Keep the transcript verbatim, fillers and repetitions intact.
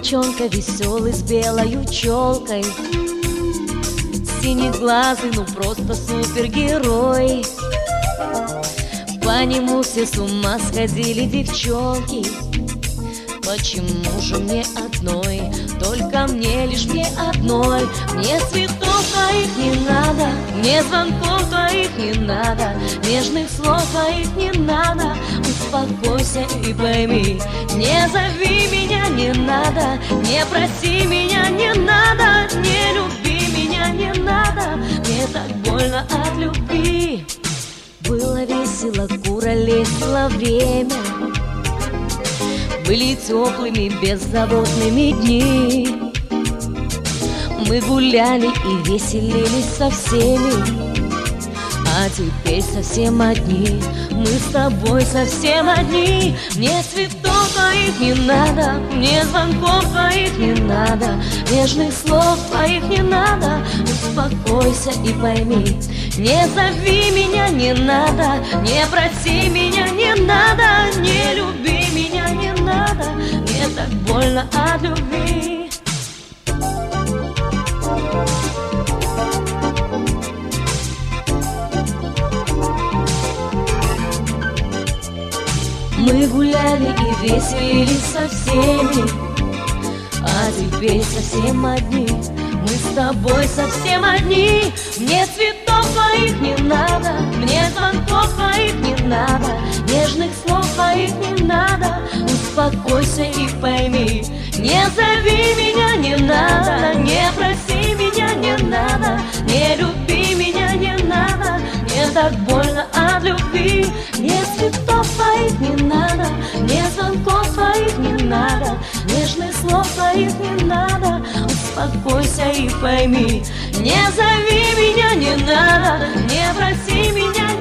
мальчонка веселый с белой челкой, синеглазый, ну просто супергерой. По нему все с ума сходили девчонки. Почему же мне одной, только мне, лишь мне одной? Мне цветов твоих не надо, мне звонков твоих не надо, нежных слов твоих не надо. Успокойся и пойми, не зови меня не надо, не проси меня не надо, не люби меня не надо, мне так больно от любви. Было весело, куролесило время, были теплыми, беззаботными дни. Мы гуляли и веселились со всеми, а теперь совсем одни. Мы с тобой совсем одни. Мне цветов твоих не надо, мне звонков твоих не надо, нежных слов твоих не надо. Успокойся и пойми, не зови меня не надо, не проси меня не надо, не люби меня не надо, мне так больно от любви. Мы гуляли и веселились со всеми, а теперь совсем одни. Мы с тобой совсем одни. Мне цветов твоих не надо, мне звонков твоих не надо, нежных слов твоих не надо. Успокойся и пойми, не зови меня не надо, не проси меня не надо, не люби меня не надо, мне так больно от любви. Мне цветов твоих не надо, мне звонков твоих не надо, нежных слов твоих не надо. Успокойся и пойми, не зови меня не надо, не проси меня